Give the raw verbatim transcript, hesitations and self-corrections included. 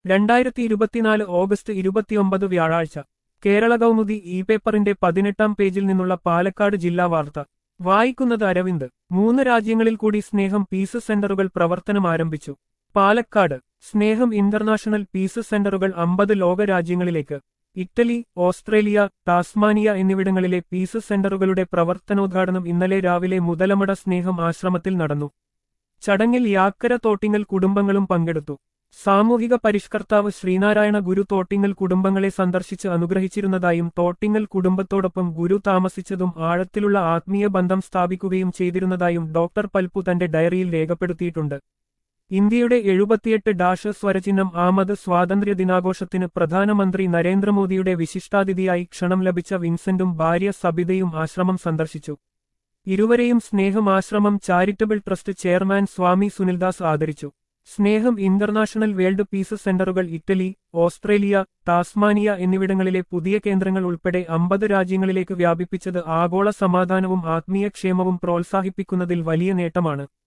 രണ്ടായിരത്തി ഇരുപത്തിനാല് ഓഗസ്റ്റ് ഇരുപത്തിയൊമ്പത് വ്യാഴാഴ്ച കേരള കൗമുദി ഇ പേപ്പറിന്റെ പതിനെട്ടാം പേജിൽ നിന്നുള്ള പാലക്കാട് ജില്ലാ വാർത്ത വായിക്കുന്നത് അരവിന്ദ്. മൂന്ന് രാജ്യങ്ങളിൽ കൂടി സ്നേഹം പീസ് സെന്ററുകൾ പ്രവർത്തനം ആരംഭിച്ചു. പാലക്കാട് സ്നേഹം ഇന്റർനാഷണൽ പീസ് സെന്ററുകൾ അമ്പത് ലോക രാജ്യങ്ങളിലേക്ക്. ഇറ്റലി, ഓസ്ട്രേലിയ, ടാസ്മാനിയ എന്നിവിടങ്ങളിലെ പീസ് സെന്ററുകളുടെ പ്രവർത്തനോദ്ഘാടനം ഇന്നലെ രാവിലെ മുതലമട സ്നേഹം ആശ്രമത്തിൽ നടന്നു. ചടങ്ങിൽ യാക്കര തോട്ടിങ്ങൽ കുടുംബങ്ങളും പങ്കെടുത്തു. സാമൂഹിക പരിഷ്കർത്താവ് ശ്രീനാരായണ ഗുരു തോട്ടിങ്ങൽ കുടുംബങ്ങളെ സന്ദർശിച്ച് അനുഗ്രഹിച്ചിരുന്നതായും തോട്ടിങ്ങൽ കുടുംബത്തോടൊപ്പം ഗുരു താമസിച്ചതും ആഴത്തിലുള്ള ആത്മീയ ബന്ധം സ്ഥാപിക്കുകയും ചെയ്തിരുന്നതായും ഡോക്ടർ പൽപ്പു തന്റെ ഡയറിയിൽ രേഖപ്പെടുത്തിയിട്ടുണ്ട്. ഇന്ത്യയുടെ എഴുപത്തിയെട്ട് ഡാഷ് സ്വരചിഹ്നം ആമത് സ്വാതന്ത്ര്യ ദിനാഘോഷത്തിന് പ്രധാനമന്ത്രി നരേന്ദ്രമോദിയുടെ വിശിഷ്ടാതിഥിയായി ക്ഷണം ലഭിച്ച വിൻസെന്റും ഭാര്യ സബിതയും ആശ്രമം സന്ദർശിച്ചു. ഇരുവരെയും Sneham Ashramam charitable trust chairman Swami Sunildas ആദരിച്ചു. സ്നേഹം ഇന്റർനാഷണൽ വേൾഡ് പീസ് സെന്ററുകൾ ഇറ്റലി, ഓസ്ട്രേലിയ, ടാസ്മാനിയ എന്നിവിടങ്ങളിലെ പുതിയ കേന്ദ്രങ്ങൾ ഉൾപ്പെടെ അമ്പത് രാജ്യങ്ങളിലേക്ക് വ്യാപിപ്പിച്ചത് ആഗോള സമാധാനവും ആത്മീയ ക്ഷേമവും പ്രോത്സാഹിപ്പിക്കുന്നതിൽ വലിയ നേട്ടമാണ്.